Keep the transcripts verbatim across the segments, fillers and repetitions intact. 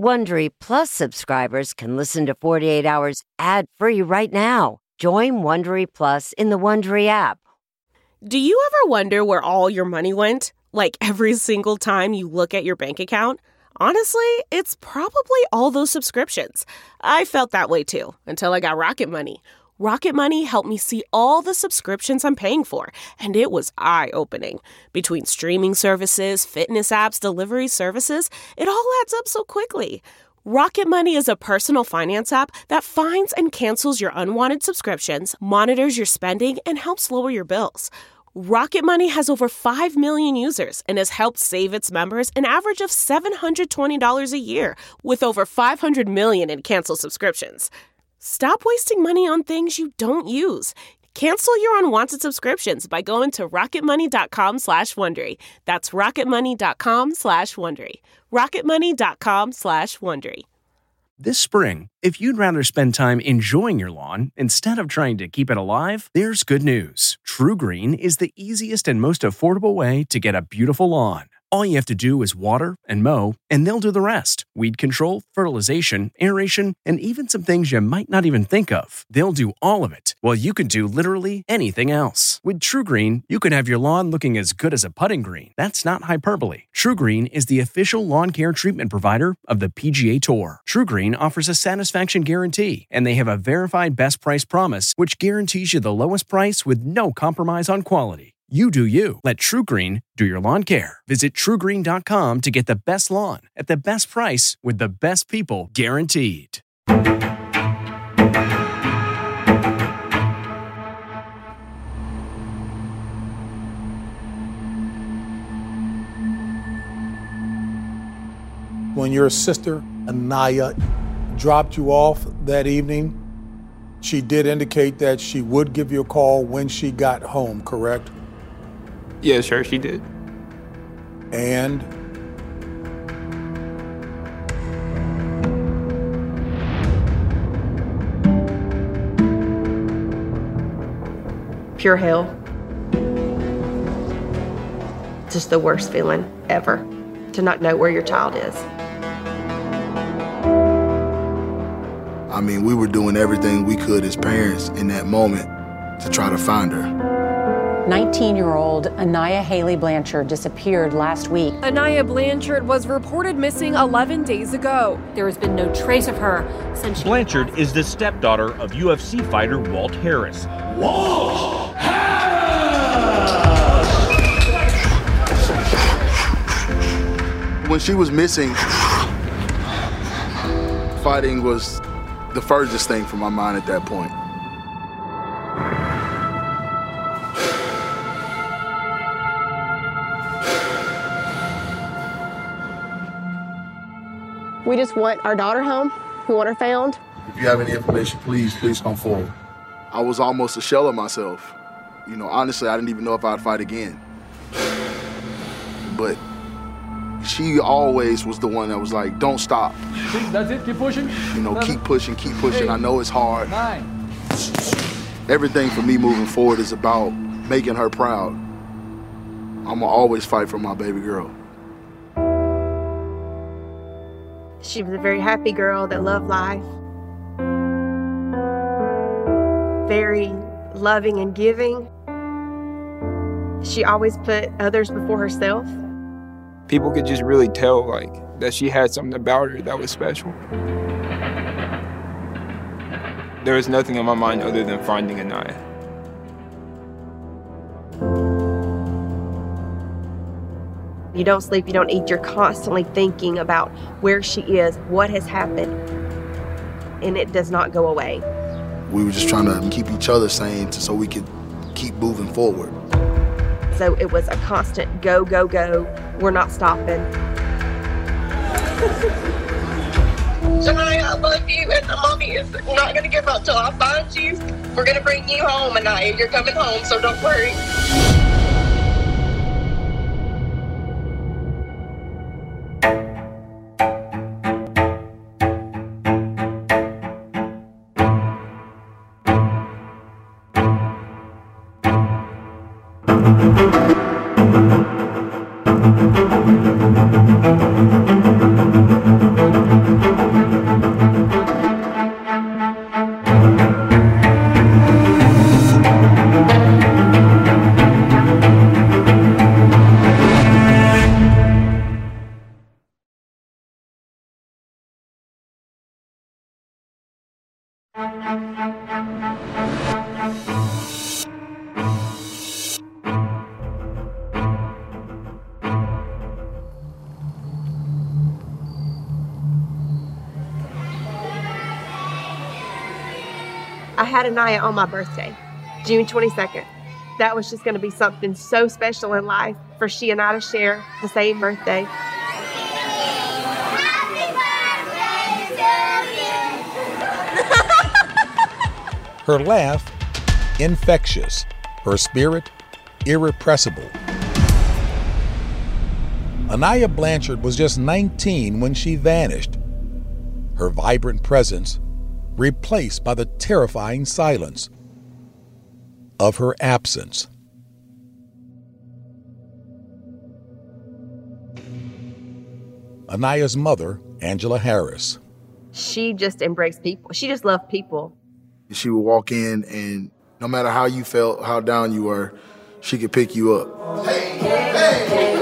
Wondery Plus subscribers can listen to forty-eight Hours ad-free right now. Join Wondery Plus in the Wondery app. Do you ever wonder where all your money went? Like every single time you look at your bank account? Honestly, it's probably all those subscriptions. I felt that way too, until I got Rocket Money. Rocket Money helped me see all the subscriptions I'm paying for, and it was eye-opening. Between streaming services, fitness apps, delivery services, it all adds up so quickly. Rocket Money is a personal finance app that finds and cancels your unwanted subscriptions, monitors your spending, and helps lower your bills. Rocket Money has over five million users and has helped save its members an average of seven hundred twenty dollars a year, with over five hundred million in canceled subscriptions. Stop wasting money on things you don't use. Cancel your unwanted subscriptions by going to rocketmoney.com slash Wondery. That's rocketmoney.com slash Wondery. rocketmoney.com slash Wondery. This spring, if you'd rather spend time enjoying your lawn instead of trying to keep it alive, there's good news. True Green is the easiest and most affordable way to get a beautiful lawn. All you have to do is water and mow, and they'll do the rest. Weed control, fertilization, aeration, and even some things you might not even think of. They'll do all of it, while you can do literally anything else. With True Green, you can have your lawn looking as good as a putting green. That's not hyperbole. True Green is the official lawn care treatment provider of the P G A Tour. True Green offers a satisfaction guarantee, and they have a verified best price promise, which guarantees you the lowest price with no compromise on quality. You do you. Let True Green do your lawn care. Visit true green dot com to get the best lawn at the best price with the best people guaranteed. When your sister, Anaya, dropped you off that evening, she did indicate that she would give you a call when she got home, correct? Yeah, sure, she did. And? Pure hell. Just the worst feeling ever, to not know where your child is. I mean, we were doing everything we could as parents in that moment to try to find her. nineteen-year-old Anaya Haley Blanchard disappeared last week. Anaya Blanchard was reported missing eleven days ago. There has been no trace of her since she... Blanchard is the stepdaughter of U F C fighter Walt Harris. Walt Harris! When she was missing, fighting was the furthest thing from my mind at that point. We just want our daughter home. We want her found. If you have any information, please, please come forward. I was almost a shell of myself. You know, honestly, I didn't even know if I'd fight again. But she always was the one that was like, don't stop. That's it, keep pushing. You know, Seven. keep pushing, keep pushing. Eight. I know it's hard. Nine. Everything for me moving forward is about making her proud. I'm gonna always fight for my baby girl. She was a very happy girl that loved life. Very loving and giving. She always put others before herself. People could just really tell, like, that she had something about her that was special. There was nothing in my mind other than finding Anaya. You don't sleep, you don't eat, you're constantly thinking about where she is, what has happened, and it does not go away. We were just trying to keep each other sane so we could keep moving forward. So it was a constant go, go, go. We're not stopping. Anaya, I love you, and mommy is not going to give up till I find you. We're going to bring you home, Anaya. You're coming home, so don't worry. Thank you. I had Anaya on my birthday, June twenty-second. That was just going to be something so special in life for she and I to share the same birthday. Her laugh, infectious. Her spirit, irrepressible. Anaya Blanchard was just nineteen when she vanished. Her vibrant presence replaced by the terrifying silence of her absence. Anaya's mother, Angela Harris. She just embraced people. She just loved people. She would walk in, and no matter how you felt, how down you were, she could pick you up. Hey, hey, hey,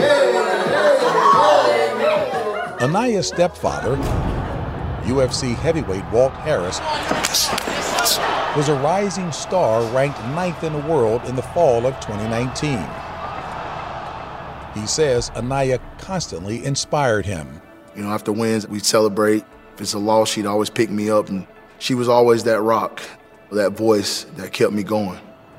hey. Anaya's stepfather, U F C heavyweight Walt Harris, was a rising star ranked ninth in the world in the fall of twenty nineteen. He says Anaya constantly inspired him. You know, after wins, we'd celebrate. If it's a loss, she'd always pick me up, and she was always that rock, that voice that kept me going.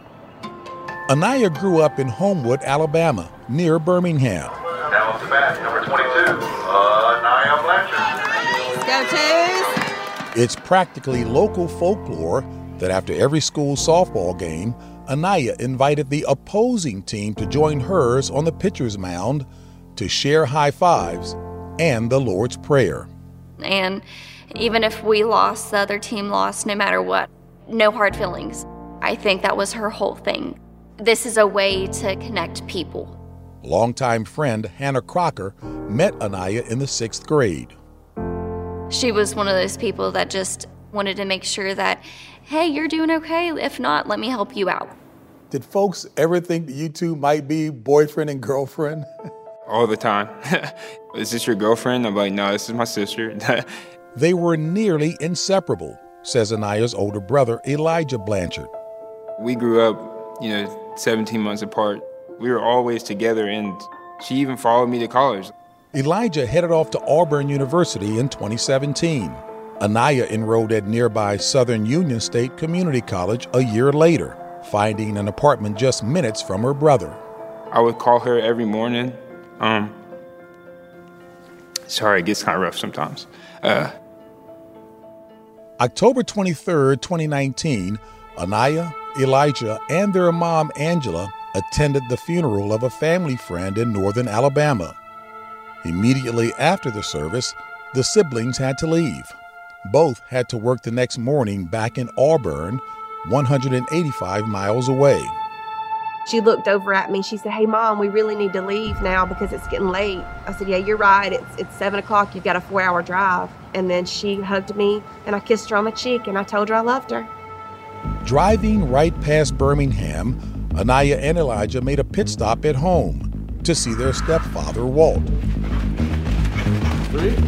Anaya grew up in Homewood, Alabama, near Birmingham. Now off the bat, number twenty-two, Anaya Blanchard. Go Twos! It's practically local folklore that after every school softball game, Anaya invited the opposing team to join hers on the pitcher's mound to share high fives and the Lord's Prayer. And even if we lost, the other team lost, no matter what, no hard feelings. I think that was her whole thing. This is a way to connect people. Longtime friend Hannah Crocker met Anaya in the sixth grade. She was one of those people that just wanted to make sure that, hey, you're doing okay. If not, let me help you out. Did folks ever think that you two might be boyfriend and girlfriend? All the time. Is this your girlfriend? I'm like, no, this is my sister. They were nearly inseparable, says Anaya's older brother, Elijah Blanchard. We grew up, you know, seventeen months apart. We were always together, and she even followed me to college. Elijah headed off to Auburn University in twenty seventeen. Anaya enrolled at nearby Southern Union State Community College a year later, finding an apartment just minutes from her brother. I would call her every morning. Um, sorry, it gets kind of rough sometimes. Uh, October twenty-third, twenty nineteen, Anaya, Elijah, and their mom, Angela, attended the funeral of a family friend in northern Alabama. Immediately after the service, the siblings had to leave. Both had to work the next morning back in Auburn, one hundred eighty-five miles away. She looked over at me. She said, hey, Mom, we really need to leave now because it's getting late. I said, yeah, you're right. It's it's seven o'clock. You've got a four-hour drive. And then she hugged me, and I kissed her on the cheek, and I told her I loved her. Driving right past Birmingham, Anaya and Elijah made a pit stop at home to see their stepfather, Walt. Three.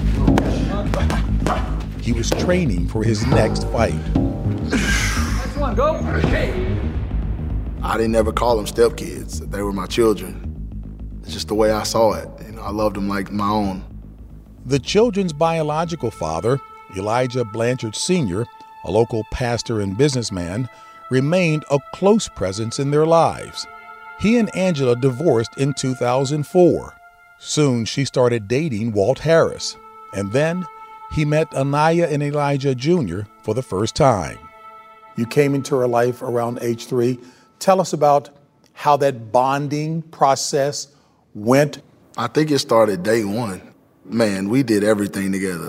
He was training for his next fight. Next one, go. Hey. I didn't ever call them stepkids. They were my children. It's just the way I saw it. You know, I loved them like my own. The children's biological father, Elijah Blanchard Senior, a local pastor and businessman, remained a close presence in their lives. He and Angela divorced in two thousand four. Soon she started dating Walt Harris, and then he met Anaya and Elijah Junior for the first time. You came into her life around age three. Tell us about how that bonding process went. I think it started day one. Man, we did everything together.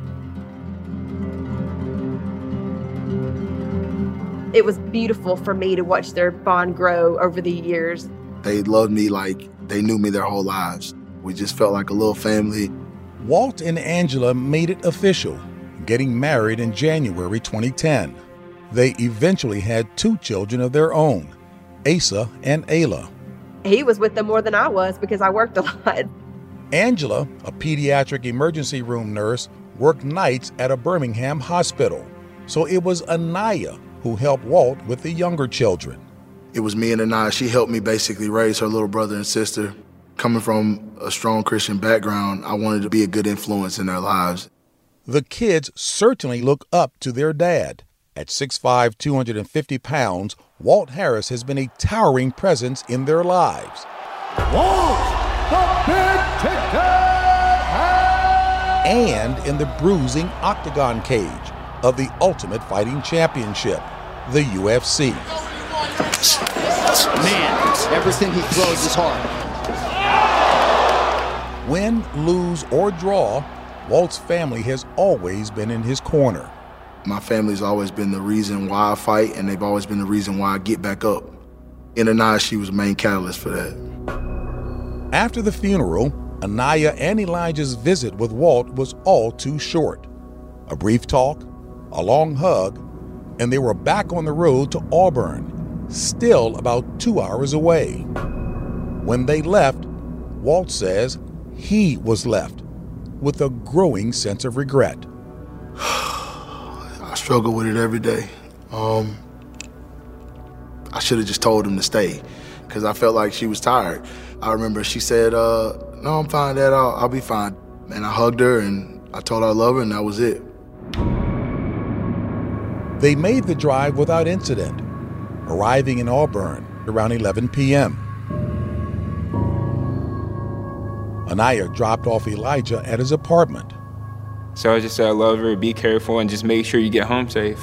It was beautiful for me to watch their bond grow over the years. They loved me like they knew me their whole lives. We just felt like a little family. Walt and Angela made it official, getting married in January twenty ten. They eventually had two children of their own, Asa and Ayla. He was with them more than I was because I worked a lot. Angela, a pediatric emergency room nurse, worked nights at a Birmingham hospital. So it was Anaya who helped Walt with the younger children. It was me and Anaya. She helped me basically raise her little brother and sister. Coming from a strong Christian background, I wanted to be a good influence in their lives. The kids certainly look up to their dad. At six foot five, two hundred fifty pounds, Walt Harris has been a towering presence in their lives. Walt, the big ticket! And in the bruising octagon cage of the Ultimate Fighting Championship, the U F C. Man, everything he throws is hard. Win, lose, or draw, Walt's family has always been in his corner. My family's always been the reason why I fight, and they've always been the reason why I get back up. In Anaya, she was the main catalyst for that. After the funeral, Anaya and Elijah's visit with Walt was all too short. A brief talk, a long hug, and they were back on the road to Auburn, still about two hours away. When they left, Walt says he was left with a growing sense of regret. I struggle with it every day. Um, I should have just told him to stay because I felt like she was tired. I remember she said, uh, no, I'm fine, Dad, I'll, I'll be fine. And I hugged her and I told her I love her and that was it. They made the drive without incident, arriving in Auburn around eleven p.m. Anaya dropped off Elijah at his apartment. So I just said I love her, be careful, and just make sure you get home safe.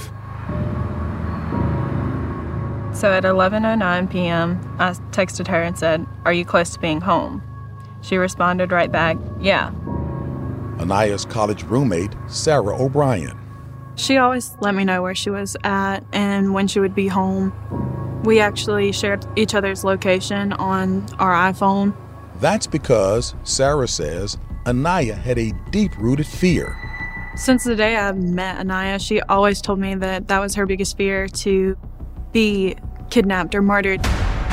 So at eleven oh nine p.m., I texted her and said, "Are you close to being home?" She responded right back, "Yeah." Anaya's college roommate, Sarah O'Brien. She always let me know where she was at and when she would be home. We actually shared each other's location on our iPhone. That's because, Sarah says, Anaya had a deep-rooted fear. Since the day I met Anaya, she always told me that that was her biggest fear, to be kidnapped or murdered.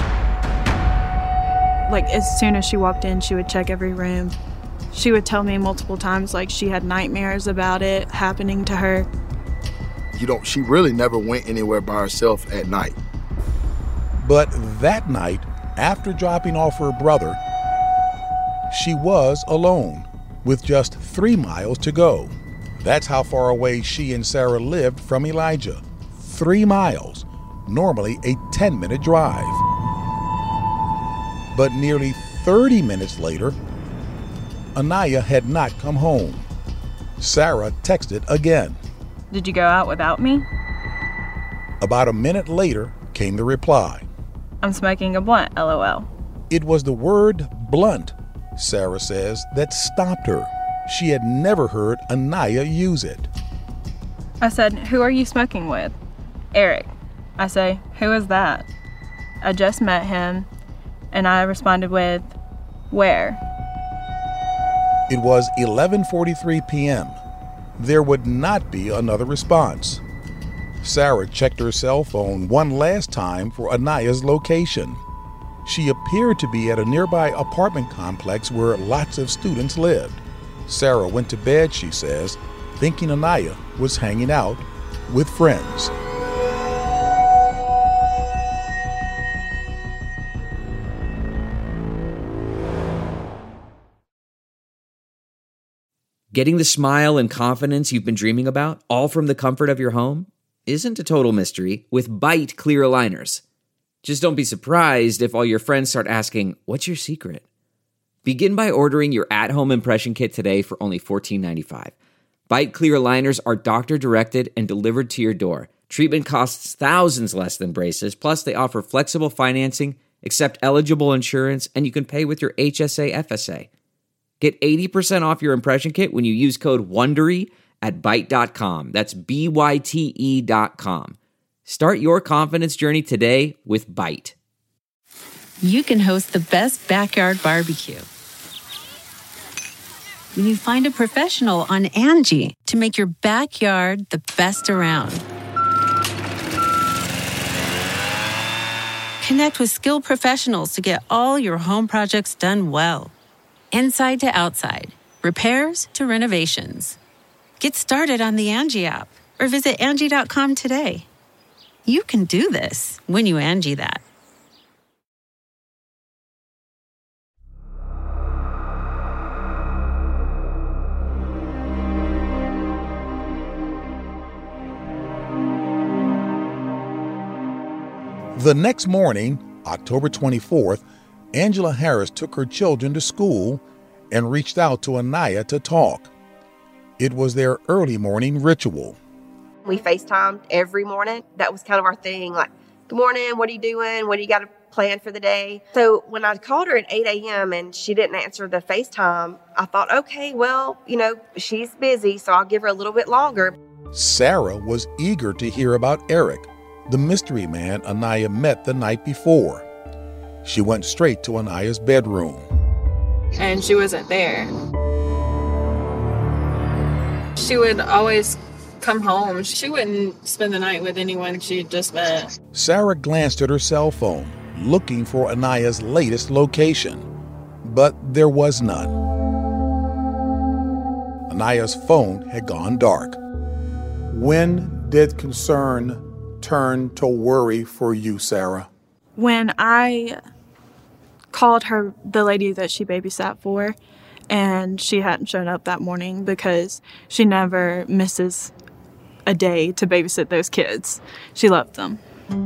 Like, as soon as she walked in, she would check every room. She would tell me multiple times, like, she had nightmares about it happening to her. You know, she really never went anywhere by herself at night. But that night, after dropping off her brother, she was alone, with just three miles to go. That's how far away she and Sarah lived from Elijah. Three miles, normally a ten-minute drive. But nearly thirty minutes later, Anaya had not come home. Sarah texted again. "Did you go out without me?" About a minute later came the reply. "I'm smoking a blunt, LOL." It was the word blunt, Sarah says, that stopped her. She had never heard Anaya use it. I said, "Who are you smoking with?" "Eric." I say, "Who is that?" I just met him, and I responded with, "Where?" It was eleven forty-three p.m. There would not be another response. Sarah checked her cell phone one last time for Anaya's location. She appeared to be at a nearby apartment complex where lots of students lived. Sarah went to bed, she says, thinking Anaya was hanging out with friends. Getting the smile and confidence you've been dreaming about, all from the comfort of your home, isn't a total mystery with Byte clear aligners. Just don't be surprised if all your friends start asking, "What's your secret?" Begin by ordering your at-home impression kit today for only fourteen ninety-five. Byte clear aligners are doctor-directed and delivered to your door. Treatment costs thousands less than braces, plus they offer flexible financing, accept eligible insurance, and you can pay with your H S A F S A. Get eighty percent off your impression kit when you use code WONDERY at byte dot com. That's B Y T E dot com. Start your confidence journey today with Byte. You can host the best backyard barbecue when you find a professional on Angie to make your backyard the best around. Connect with skilled professionals to get all your home projects done well. Inside to outside, repairs to renovations. Get started on the Angie app or visit Angie dot com today. You can do this when you Angie that. The next morning, October twenty-fourth, Angela Harris took her children to school and reached out to Anaya to talk. It was their early morning ritual. We FaceTimed every morning. That was kind of our thing. Like, good morning, what are you doing? What do you got planned for the day? So when I called her at eight a.m. and she didn't answer the FaceTime, I thought, okay, well, you know, she's busy, so I'll give her a little bit longer. Sarah was eager to hear about Eric, the mystery man Anaya met the night before. She went straight to Anaya's bedroom. And she wasn't there. She would always come home. She wouldn't spend the night with anyone she had just met. Sarah glanced at her cell phone, looking for Anaya's latest location, but there was none. Anaya's phone had gone dark. When did concern turn to worry for you, Sarah? When I called her, the lady that she babysat for, and she hadn't shown up that morning because she never misses a day to babysit those kids. She loved them.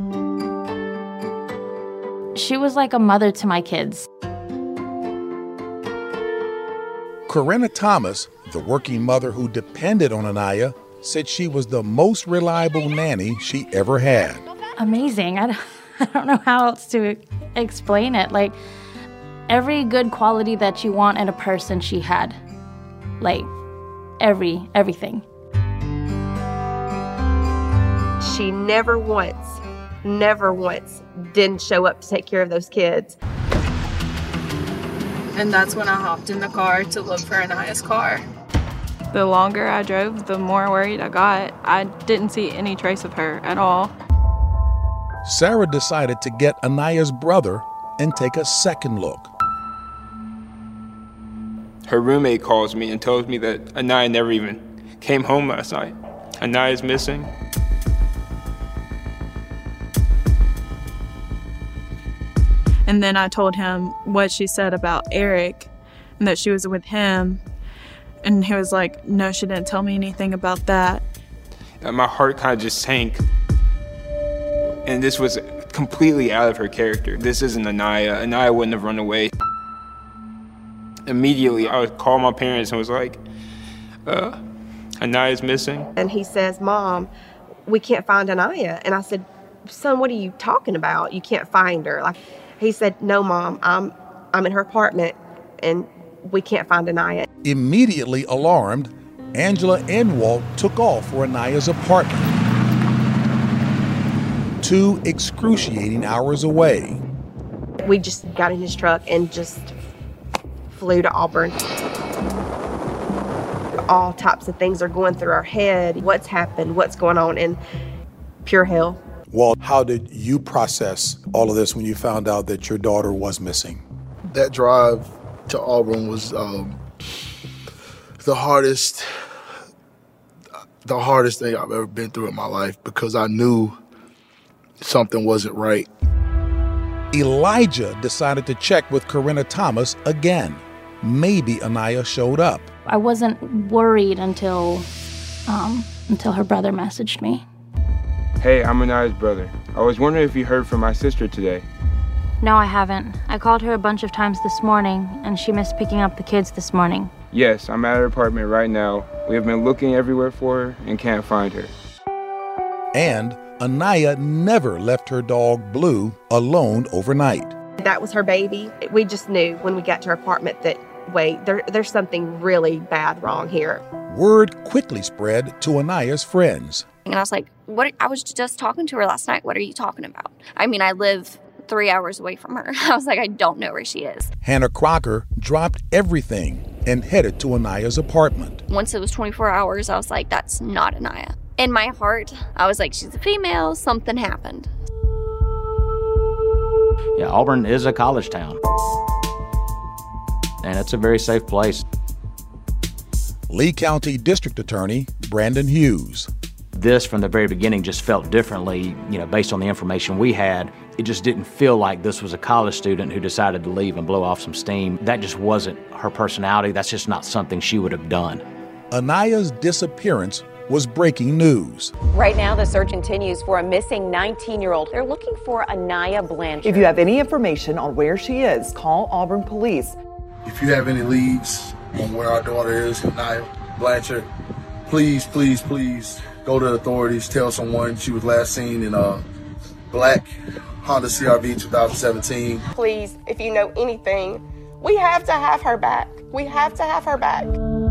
She was like a mother to my kids. Corinna Thomas, the working mother who depended on Anaya, said she was the most reliable nanny she ever had. Amazing. I don't, I don't know how else to explain it. Like, every good quality that you want in a person, she had. Like, every, everything. She never once, never once didn't show up to take care of those kids. And that's when I hopped in the car to look for Anaya's car. The longer I drove, the more worried I got. I didn't see any trace of her at all. Sarah decided to get Anaya's brother and take a second look. Her roommate calls me and tells me that Anaya never even came home last night. Anaya's missing. And then I told him what she said about Eric and that she was with him. And he was like, no, she didn't tell me anything about that. And my heart kind of just sank. And this was completely out of her character. This isn't Anaya. Anaya wouldn't have run away. Immediately, I would call my parents and was like, uh, Anaya's missing. And he says, Mom, we can't find Anaya. And I said, son, what are you talking about? You can't find her. Like, he said, no, Mom, I'm, I'm in her apartment and we can't find Anaya. Immediately alarmed, Angela and Walt took off for Anaya's apartment. Two excruciating hours away. We just got in his truck and just flew to Auburn. All types of things are going through our head. What's happened? What's going on? And pure hell. Walt, how did you process all of this when you found out that your daughter was missing? That drive to Auburn was um, the hardest, the hardest thing I've ever been through in my life because I knew something wasn't right. Elijah decided to check with Corinna Thomas again. Maybe Anaya showed up. I wasn't worried until, um, until her brother messaged me. Hey, I'm Anaya's brother. I was wondering if you heard from my sister today. No, I haven't. I called her a bunch of times this morning, and she missed picking up the kids this morning. Yes, I'm at her apartment right now. We have been looking everywhere for her and can't find her. And Anaya never left her dog Blue alone overnight. That was her baby. We just knew when we got to her apartment that, wait, there, there's something really bad wrong here. Word quickly spread to Anaya's friends. And I was like, "What? I was just talking to her last night. What are you talking about?" I mean, I live three hours away from her. I was like, I don't know where she is. Hannah Crocker dropped everything and headed to Aniah's apartment. Once it was twenty-four hours, I was like, that's not Aniah. In my heart, I was like, she's a female, something happened. Yeah, Auburn is a college town, and it's a very safe place. Lee County District Attorney Brandon Hughes. This, from the very beginning, just felt differently, you know, based on the information we had. It just didn't feel like this was a college student who decided to leave and blow off some steam. That just wasn't her personality. That's just not something she would have done. Aniah's disappearance was breaking news. Right now, the search continues for a missing nineteen-year-old. They're looking for Aniah Blanchard. If you have any information on where she is, call Auburn Police. If you have any leads on where our daughter is, Aniah Blanchard, please, please, please go to the authorities. Tell someone she was last seen in a black Honda C R V twenty seventeen. Please, if you know anything, we have to have her back. We have to have her back.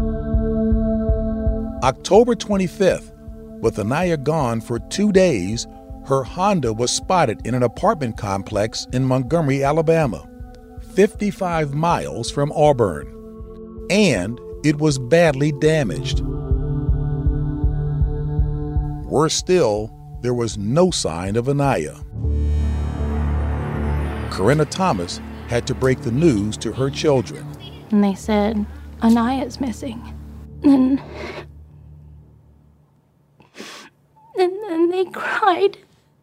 October twenty-fifth, with Aniah gone for two days, her Honda was spotted in an apartment complex in Montgomery, Alabama, fifty-five miles from Auburn, and it was badly damaged. Worse still, there was no sign of Aniah. Corinna Thomas had to break the news to her children. And they said, Aniah's missing. And, and then they cried.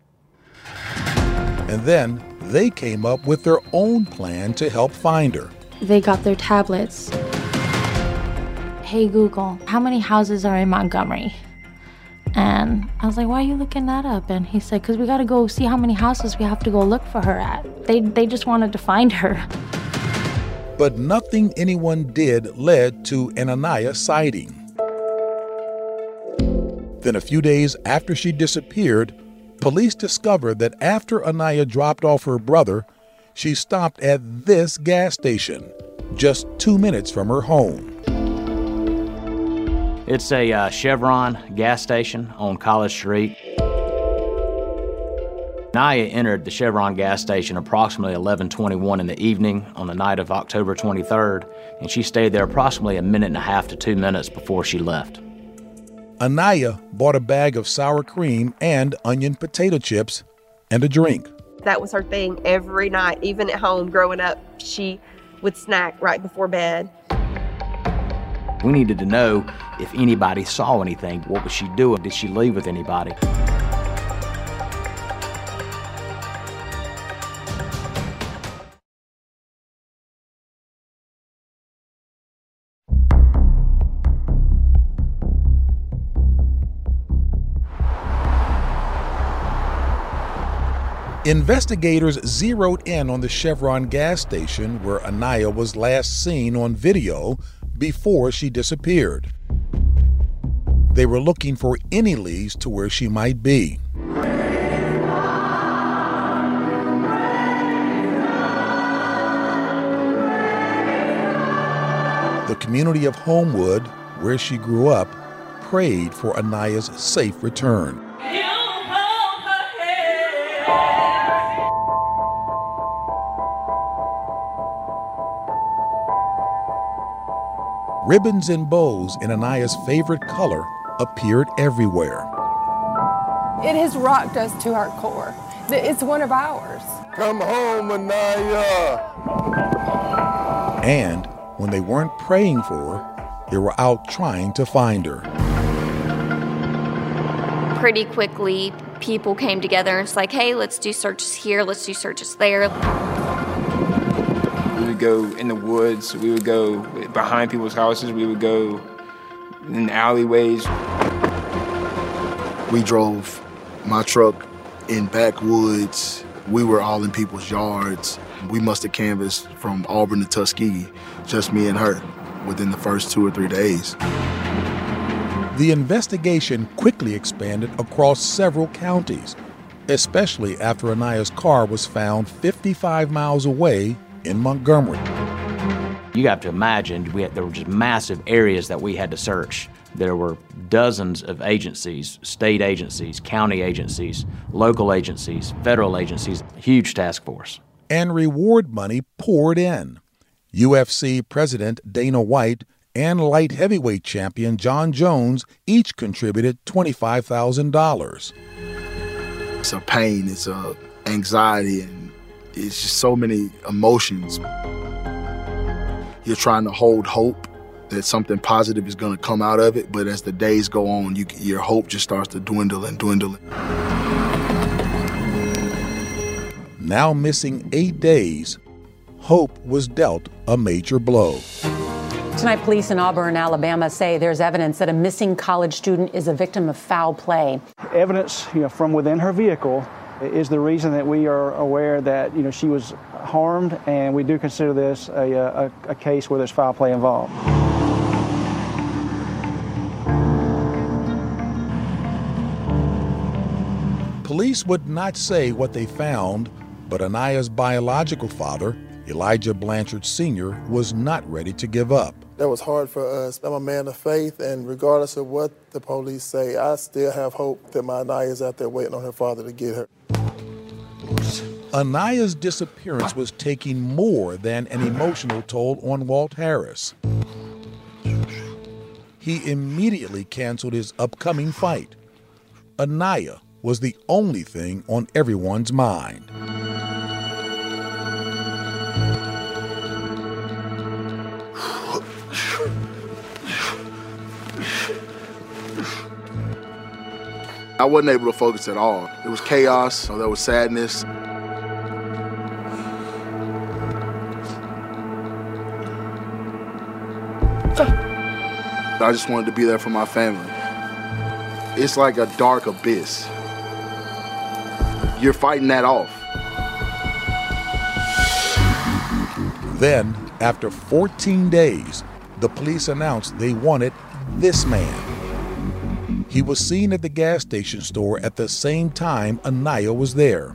And then they came up with their own plan to help find her. They got their tablets. Hey Google, how many houses are in Montgomery? And I was like, why are you looking that up? And he said, because we got to go see how many houses we have to go look for her at. They, they just wanted to find her. But nothing anyone did led to an Aniah sighting. Then a few days after she disappeared, police discovered that after Aniah dropped off her brother, she stopped at this gas station, just two minutes from her home. It's a uh, Chevron gas station on College Street. Aniah entered the Chevron gas station approximately eleven twenty-one in the evening on the night of October twenty-third, and she stayed there approximately a minute and a half to two minutes before she left. Aniah bought a bag of sour cream and onion potato chips and a drink. That was her thing every night. Even at home growing up, she would snack right before bed. We needed to know if anybody saw anything. What was she doing? Did she leave with anybody? Investigators zeroed in on the Chevron gas station where Aniah was last seen on video before she disappeared. They were looking for any leads to where she might be. The community of Homewood, where she grew up, prayed for Aniah's safe return. Ribbons and bows in Aniah's favorite color appeared everywhere. It has rocked us to our core. It's one of ours. Come home, Aniah! And when they weren't praying for her, they were out trying to find her. Pretty quickly, people came together and it's like, hey, let's do searches here, let's do searches there. We would go in the woods, we would go behind people's houses, we would go in alleyways. We drove my truck in backwoods. We were all in people's yards. We must have canvassed from Auburn to Tuskegee, just me and her, within the first two or three days. The investigation quickly expanded across several counties, especially after Aniah's car was found fifty-five miles away in Montgomery. You have to imagine we had, there were just massive areas that we had to search. There were dozens of agencies, state agencies, county agencies, local agencies, federal agencies, huge task force. And reward money poured in. U F C President Dana White and light heavyweight champion John Jones each contributed twenty-five thousand dollars. It's a pain, it's a anxiety, and it's just so many emotions. You're trying to hold hope that something positive is going to come out of it, but as the days go on, you, your hope just starts to dwindle and dwindle. Now missing eight days, Hope was dealt a major blow. Tonight, police in Auburn, Alabama say there's evidence that a missing college student is a victim of foul play. Evidence, you know, from within her vehicle is the reason that we are aware that, you know, she was harmed, and we do consider this a, a, a case where there's foul play involved. Police would not say what they found, but Aniya's biological father, Elijah Blanchard Senior, was not ready to give up. That was hard for us. I'm a man of faith, and regardless of what the police say, I still have hope that my Aniya is out there waiting on her father to get her. Aniya's disappearance was taking more than an emotional toll on Walt Harris. He immediately canceled his upcoming fight. Aniya was the only thing on everyone's mind. I wasn't able to focus at all. It was chaos, so there was sadness. I just wanted to be there for my family. It's like a dark abyss. You're fighting that off. Then, after fourteen days, the police announced they wanted this man. He was seen at the gas station store at the same time Aniya was there.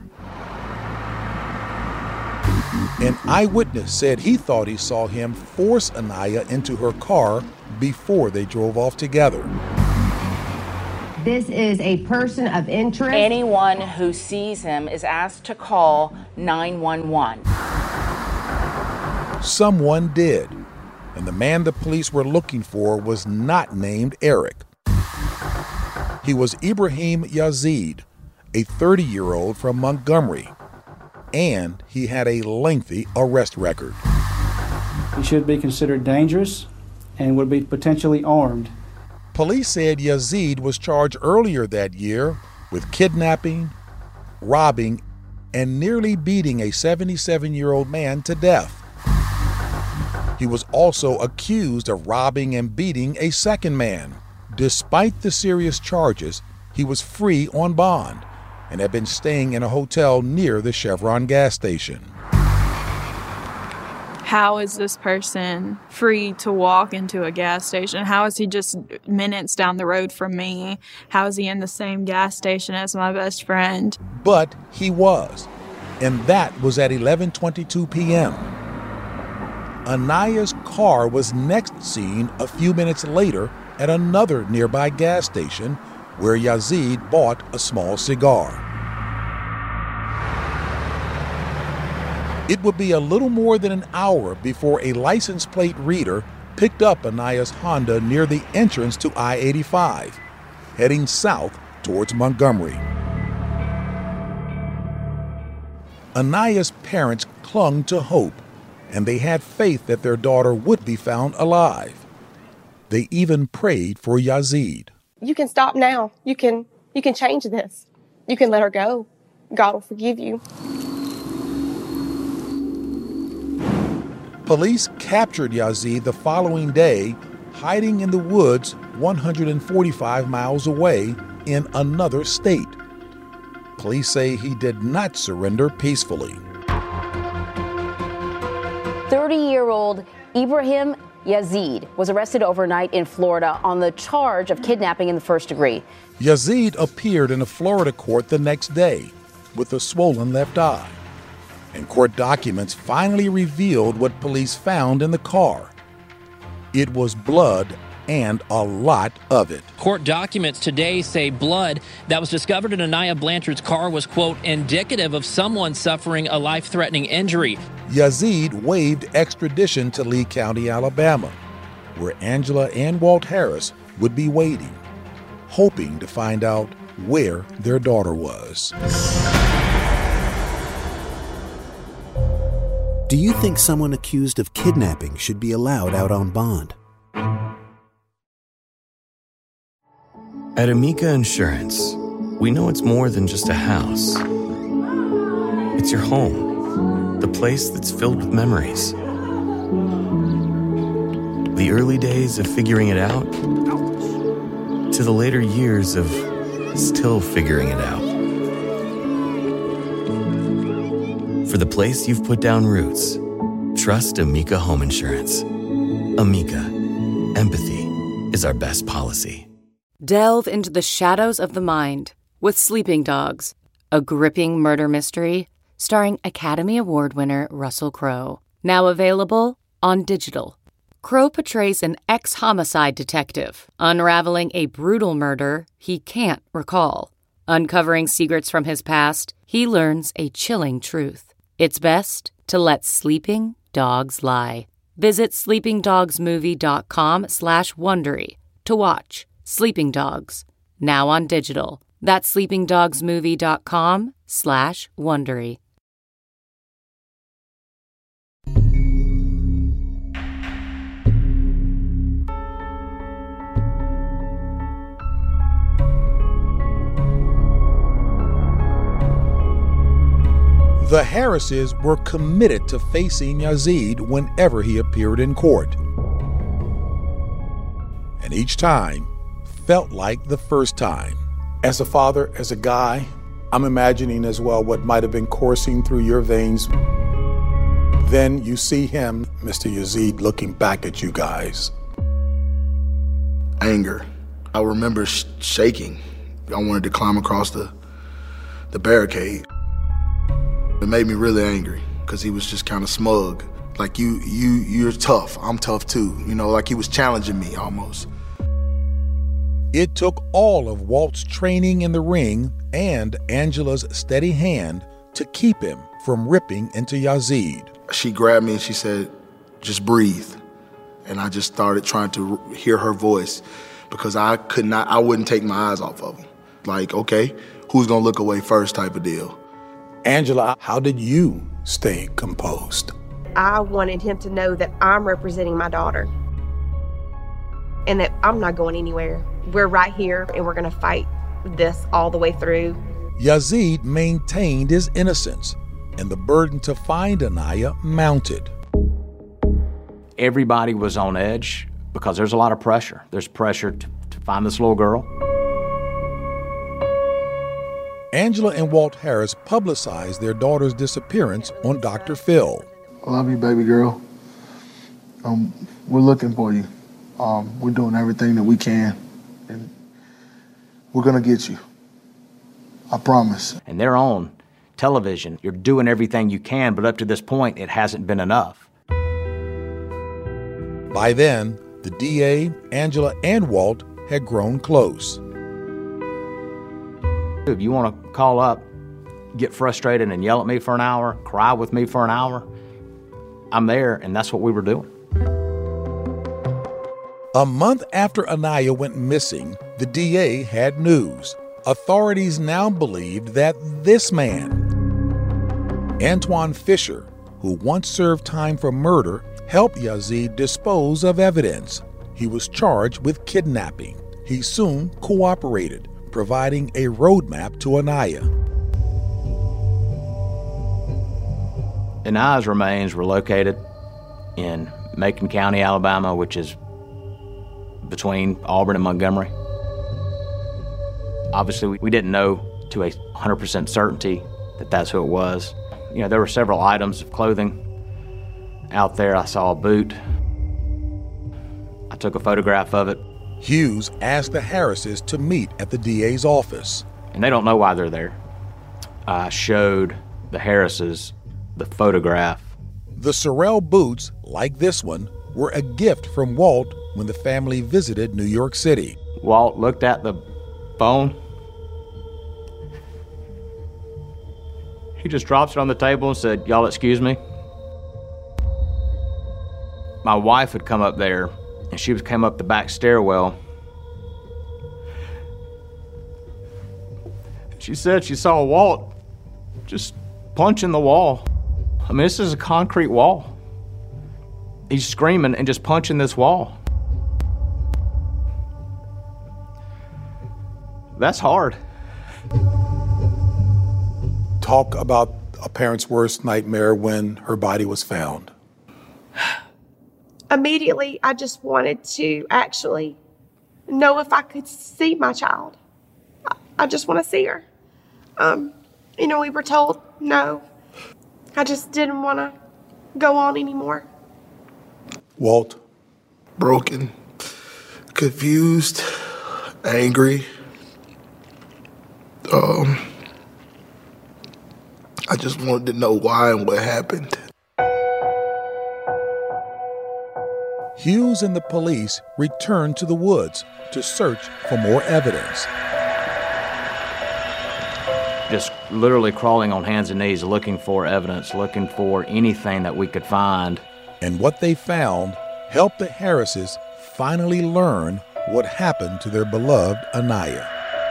An eyewitness said he thought he saw him force Aniya into her car before they drove off together. This is a person of interest. Anyone who sees him is asked to call nine one one. Someone did, and the man the police were looking for was not named Eric. He was Ibrahim Yazid, a thirty-year-old from Montgomery, and he had a lengthy arrest record. He should be considered dangerous and would be potentially armed. Police said Yazid was charged earlier that year with kidnapping, robbing, and nearly beating a seventy-seven-year-old man to death. He was also accused of robbing and beating a second man. Despite the serious charges, he was free on bond and had been staying in a hotel near the Chevron gas station. How is this person free to walk into a gas station? How is he just minutes down the road from me? How is he in the same gas station as my best friend? But he was, and that was at eleven twenty-two p.m. Aniya's car was next seen a few minutes later at another nearby gas station where Yazid bought a small cigar. It would be a little more than an hour before a license plate reader picked up Aniya's Honda near the entrance to I eighty-five, heading south towards Montgomery. Aniya's parents clung to hope, and they had faith that their daughter would be found alive. They even prayed for Yazid. You can stop now. You can you can change this. You can let her go. God will forgive you. Police captured Yazid the following day, hiding in the woods one hundred forty-five miles away in another state. Police say he did not surrender peacefully. thirty-year-old Ibrahim Yazid was arrested overnight in Florida on the charge of kidnapping in the first degree. Yazid appeared in a Florida court the next day with a swollen left eye. And court documents finally revealed what police found in the car. It was blood and a lot of it. Court documents today say blood that was discovered in Anaya Blanchard's car was, quote, indicative of someone suffering a life-threatening injury. Yazid waived extradition to Lee County, Alabama, where Angela and Walt Harris would be waiting, hoping to find out where their daughter was. Do you think someone accused of kidnapping should be allowed out on bond? At Amica Insurance, we know it's more than just a house. It's your home, the place that's filled with memories. The early days of figuring it out, to the later years of still figuring it out. For the place you've put down roots, trust Amica Home Insurance. Amica, empathy is our best policy. Delve into the shadows of the mind with Sleeping Dogs, a gripping murder mystery starring Academy Award winner Russell Crowe. Now available on digital. Crowe portrays an ex-homicide detective unraveling a brutal murder he can't recall. Uncovering secrets from his past, he learns a chilling truth. It's best to let sleeping dogs lie. Visit sleepingdogsmovie.com slash Wondery to watch Sleeping Dogs, now on digital. That's sleepingdogsmovie.com slash Wondery. The Harrises were committed to facing Yazid whenever he appeared in court. And each time felt like the first time. As a father, as a guy, I'm imagining as well what might have been coursing through your veins. Then you see him, Mister Yazid, looking back at you guys. Anger. I remember sh- shaking. I wanted to climb across the, the barricade. It made me really angry because he was just kind of smug. Like, you, you, you're tough. I'm tough too. You know, like he was challenging me almost. It took all of Walt's training in the ring and Angela's steady hand to keep him from ripping into Yazid. She grabbed me and she said, just breathe. And I just started trying to hear her voice because I could not, I wouldn't take my eyes off of him. Like, okay, who's gonna look away first type of deal. Angela, how did you stay composed? I wanted him to know that I'm representing my daughter and that I'm not going anywhere. We're right here and we're gonna fight this all the way through. Yazid maintained his innocence and the burden to find Anaya mounted. Everybody was on edge because there's a lot of pressure. There's pressure to, to find this little girl. Angela and Walt Harris publicized their daughter's disappearance on Doctor Phil. I love you, baby girl. Um, we're looking for you. Um, we're doing everything that we can, and we're gonna get you. I promise. And they're on television. You're doing everything you can, but up to this point, it hasn't been enough. By then, the D A, Angela, and Walt had grown close. If you want to call up, get frustrated and yell at me for an hour, cry with me for an hour, I'm there, and that's what we were doing. A month after Anaya went missing, the D A had news. Authorities now believed that this man, Antoine Fisher, who once served time for murder, helped Yazid dispose of evidence. He was charged with kidnapping. He soon cooperated, providing a roadmap to Anaya. Anaya's remains were located in Macon County, Alabama, which is between Auburn and Montgomery. Obviously, we didn't know to a one hundred percent certainty that that's who it was. You know, there were several items of clothing out there. I saw a boot. I took a photograph of it. Hughes asked the Harrises to meet at the D A's office. And they don't know why they're there. I showed the Harrises the photograph. The Sorrel boots, like this one, were a gift from Walt when the family visited New York City. Walt looked at the phone. He just drops it on the table and said, "Y'all excuse me." My wife had come up there, and she came up the back stairwell. She said she saw Walt just punching the wall. I mean, this is a concrete wall. He's screaming and just punching this wall. That's hard. Talk about a parent's worst nightmare when her body was found. Immediately, I just wanted to actually know if I could see my child. I, I just want to see her. Um, you know, we were told no. I just didn't want to go on anymore. Walt? Broken, confused, angry. Um, I just wanted to know why and what happened. Hughes and the police returned to the woods to search for more evidence. Just literally crawling on hands and knees, looking for evidence, looking for anything that we could find. And what they found helped the Harrises finally learn what happened to their beloved Anaya.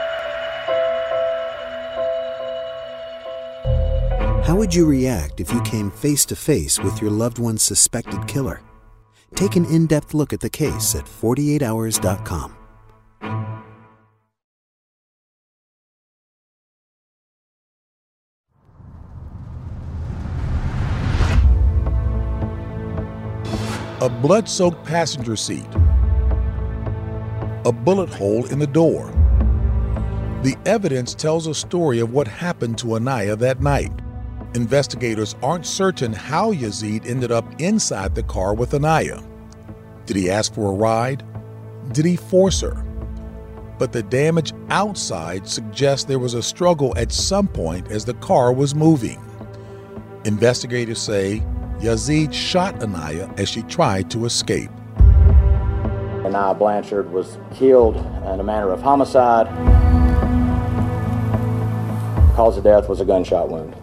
How would you react if you came face to face with your loved one's suspected killer? Take an in-depth look at the case at forty-eight hours dot com. A blood-soaked passenger seat. A bullet hole in the door. The evidence tells a story of what happened to Anaya that night. Investigators aren't certain how Yazid ended up inside the car with Anaya. Did he ask for a ride? Did he force her? But the damage outside suggests there was a struggle at some point as the car was moving. Investigators say Yazid shot Anaya as she tried to escape. Anaya Blanchard was killed in a manner of homicide. Cause of death was a gunshot wound.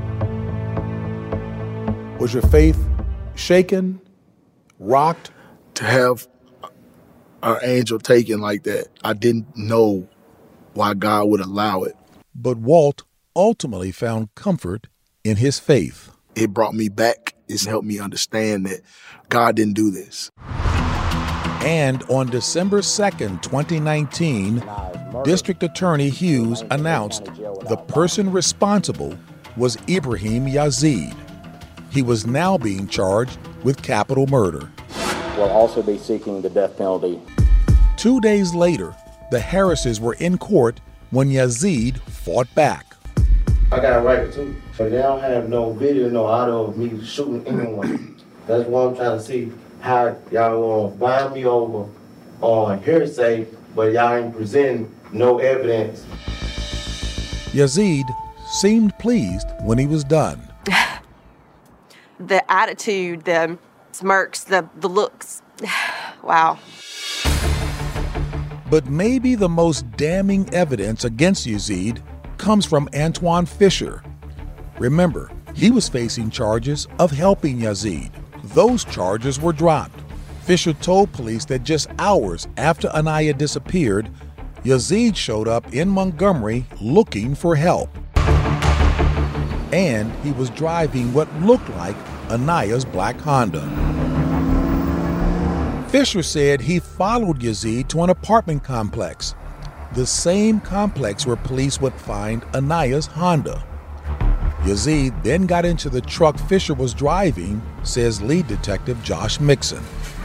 Was your faith shaken, rocked? To have our angel taken like that, I didn't know why God would allow it. But Walt ultimately found comfort in his faith. It brought me back. It's helped me understand that God didn't do this. And on December second, twenty nineteen, District Attorney Hughes announced the person responsible was Ibrahim Yazid. He was now being charged with capital murder. We'll also be seeking the death penalty. Two days later, the Harrises were in court when Yazid fought back. I got a right too, but they don't have no video, no audio of me shooting anyone. That's what I'm trying to see, how y'all gonna bind me over on hearsay, but y'all ain't presenting no evidence. Yazid seemed pleased when he was done. The attitude, the smirks, the, the looks. Wow. But maybe the most damning evidence against Yazid comes from Antoine Fisher. Remember, he was facing charges of helping Yazid. Those charges were dropped. Fisher told police that just hours after Anaya disappeared, Yazid showed up in Montgomery looking for help. And he was driving what looked like Anaya's black Honda. Fisher said he followed Yazid to an apartment complex, the same complex where police would find Anaya's Honda. Yazid then got into the truck Fisher was driving, says lead detective Josh Mixon.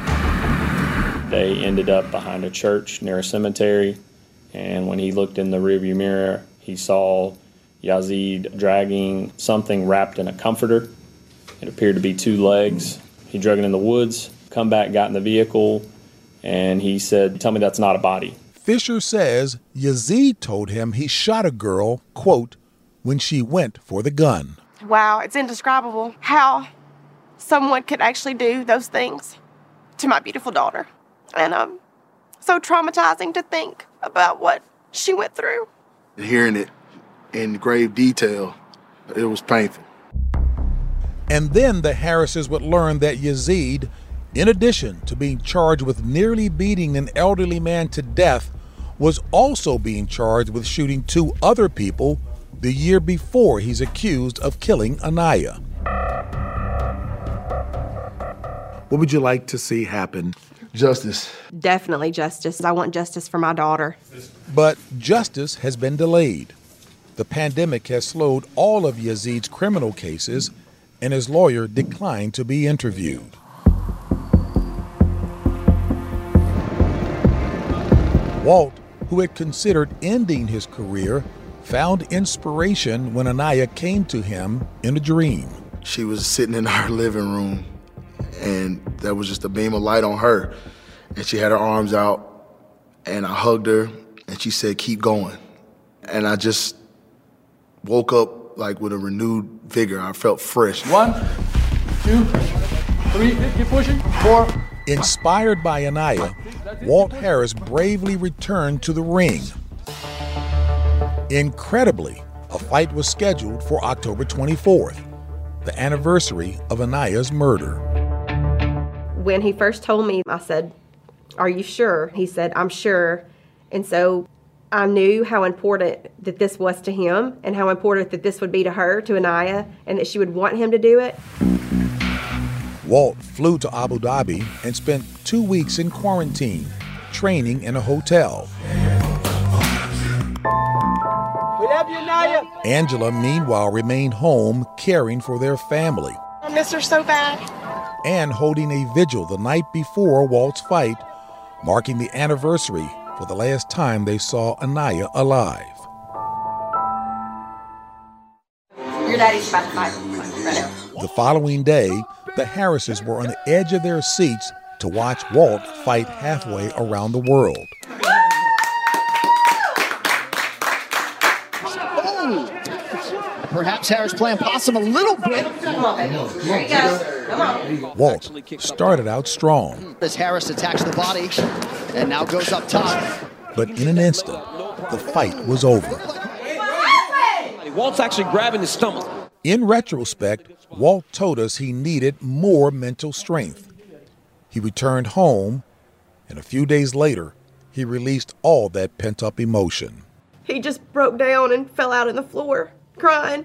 They ended up behind a church near a cemetery, and when he looked in the rearview mirror, he saw Yazid dragging something wrapped in a comforter. It appeared to be two legs. He drug it in the woods, come back, got in the vehicle, and he said, "Tell me that's not a body." Fisher says Yazid told him he shot a girl, quote, when she went for the gun. Wow, it's indescribable how someone could actually do those things to my beautiful daughter. And um, so traumatizing to think about what she went through. Hearing it in grave detail, it was painful. And then the Harrises would learn that Yazid, in addition to being charged with nearly beating an elderly man to death, was also being charged with shooting two other people the year before he's accused of killing Anaya. What would you like to see happen? Justice. Definitely justice. I want justice for my daughter. But justice has been delayed. The pandemic has slowed all of Yazid's criminal cases, and his lawyer declined to be interviewed. Walt, who had considered ending his career, found inspiration when Anaya came to him in a dream. She was sitting in our living room, and there was just a beam of light on her, and she had her arms out, and I hugged her, and she said, "Keep going." And I just woke up like with a renewed vigor. I felt fresh. One, two, three, keep pushing, four. Inspired by Anaya, Walt Harris bravely returned to the ring. Incredibly, a fight was scheduled for October twenty-fourth, the anniversary of Anaya's murder. When he first told me, I said, "Are you sure?" He said, "I'm sure." And so I knew how important that this was to him and how important that this would be to her, to Anaya, and that she would want him to do it. Walt flew to Abu Dhabi and spent two weeks in quarantine, training in a hotel. We love you, Anaya. Angela, meanwhile, remained home caring for their family I miss her so bad. and holding a vigil the night before Walt's fight, marking the anniversary for the last time they saw Anaya alive. Your daddy's about to fight right now. The following day, the Harrises were on the edge of their seats to watch Walt fight halfway around the world. Oh. Perhaps Harris playing possum a little bit. Come on, baby. There you go. Come on. Walt started out strong, As Harris attacks the body and now goes up top. but in an instant, the fight was over. Walt's actually grabbing his stomach. In retrospect, Walt told us he needed more mental strength. He returned home, and a few days later, he released all that pent-up emotion. He just broke down and fell out on the floor, crying.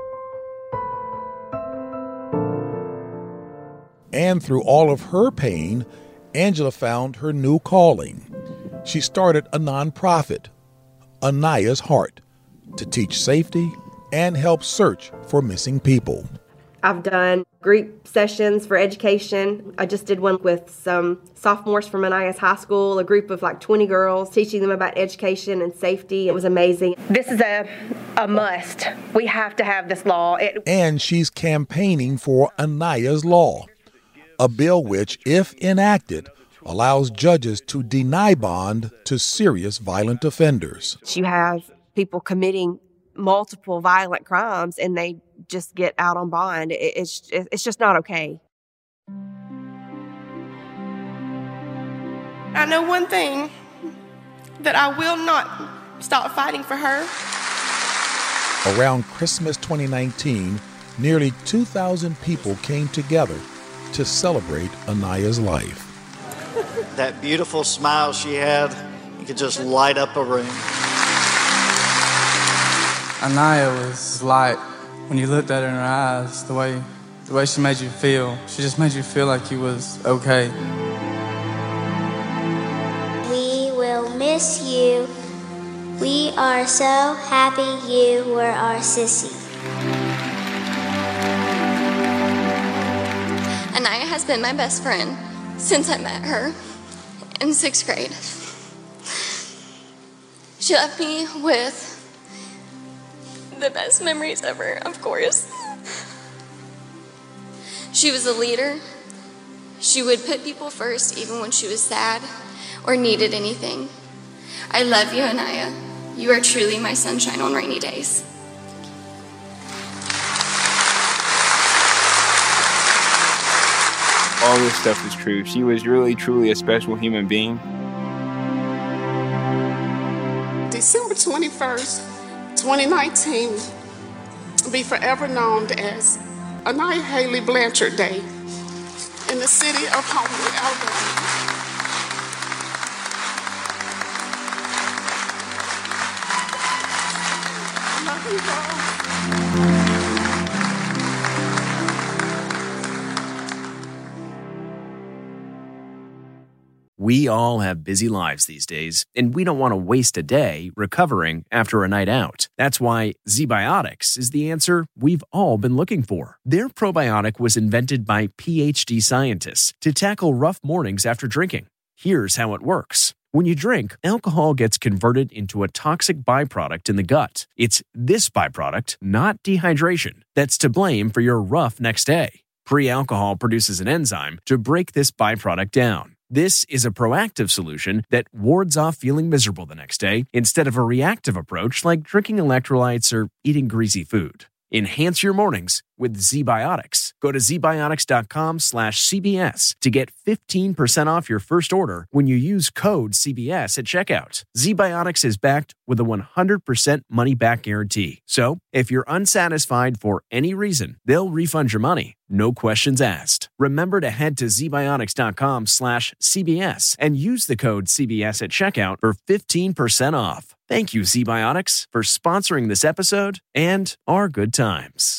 And through all of her pain, Angela found her new calling. She started a nonprofit, Anaya's Heart, to teach safety and help search for missing people. I've done group sessions for education. I just did one with some sophomores from Anaya's high school, a group of like twenty girls, teaching them about education and safety. It was amazing. This is a, a must. We have to have this law. It- And she's campaigning for Anaya's Law, a bill which, if enacted, allows judges to deny bond to serious violent offenders. You have people committing multiple violent crimes and they just get out on bond. It, it's, it's just not okay. I know one thing, that I will not stop fighting for her. Around Christmas twenty nineteen, nearly two thousand people came together to celebrate Anaya's life. That beautiful smile she had, you could just light up a room. Anaya was light. When you looked at her in her eyes, the way the way she made you feel, she just made you feel like you was okay. We will miss you. We are so happy you were our sissy. Anaya has been my best friend since I met her in sixth grade. She left me with the best memories ever, of course. She was a leader. She would put people first even when she was sad or needed anything. I love you, Anaya. You are truly my sunshine on rainy days. all this stuff is true. She was really, truly a special human being. December twenty-first, twenty nineteen will be forever known as Aniyah Haley Blanchard Day in the city of Homewood, Alabama. I love you, girl. We all have busy lives these days, and we don't want to waste a day recovering after a night out. That's why ZBiotics is the answer we've all been looking for. Their probiotic was invented by P H D scientists to tackle rough mornings after drinking. Here's how it works. When you drink, alcohol gets converted into a toxic byproduct in the gut. It's this byproduct, not dehydration, that's to blame for your rough next day. Pre-alcohol produces an enzyme to break this byproduct down. This is a proactive solution that wards off feeling miserable the next day instead of a reactive approach like drinking electrolytes or eating greasy food. Enhance your mornings with ZBiotics. Go to zbiotics.com slash CBS to get fifteen percent off your first order when you use code C B S at checkout. ZBiotics is backed with a one hundred percent money-back guarantee. So, if you're unsatisfied for any reason, they'll refund your money. No questions asked. Remember to head to zbiotics.com slash CBS and use the code C B S at checkout for fifteen percent off. Thank you, ZBiotics, for sponsoring this episode and our good times.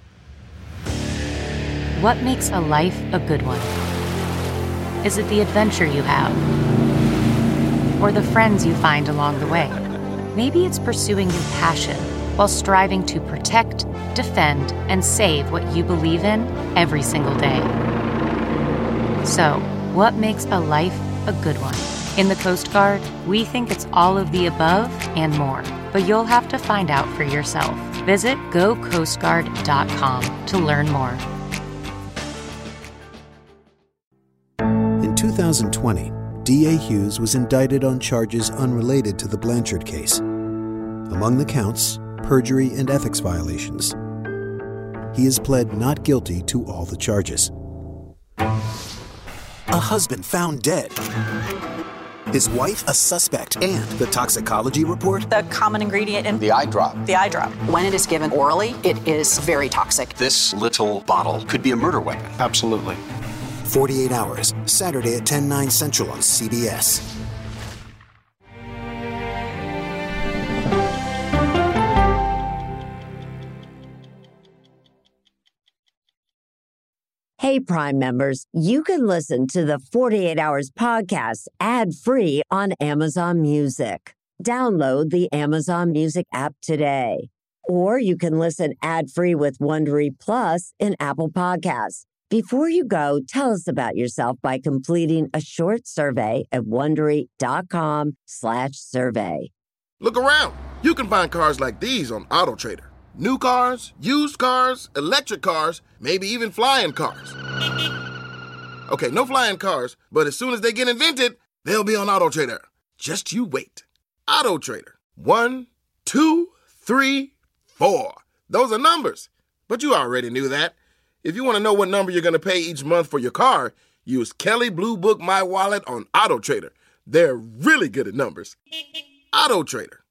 What makes a life a good one? Is it the adventure you have? Or the friends you find along the way? Maybe it's pursuing your passion while striving to protect, defend, and save what you believe in every single day. So, what makes a life a good one? In the Coast Guard, we think it's all of the above and more, but you'll have to find out for yourself. Visit go coast guard dot com to learn more. In two thousand twenty, D A Hughes was indicted on charges unrelated to the Blanchard case. Among the counts, perjury and ethics violations. He has pled not guilty to all the charges. A husband found dead. His wife a suspect. And the toxicology report? The common ingredient in the eye drop. The eye drop. When it is given orally, it is very toxic. This little bottle could be a murder weapon. Absolutely. forty-eight hours, Saturday at ten, nine Central on C B S. Hey, Prime members, you can listen to the forty-eight hours podcast ad-free on Amazon Music. Download the Amazon Music app today. Or you can listen ad-free with Wondery Plus in Apple Podcasts. Before you go, tell us about yourself by completing a short survey at Wondery.com slash survey. Look around. You can find cars like these on AutoTrader. New cars, used cars, electric cars, maybe even flying cars. Okay, no flying cars, but as soon as they get invented, they'll be on AutoTrader. Just you wait. AutoTrader. One, two, three, four. Those are numbers, but you already knew that. If you want to know what number you're going to pay each month for your car, use Kelley Blue Book My Wallet on AutoTrader. They're really good at numbers. AutoTrader.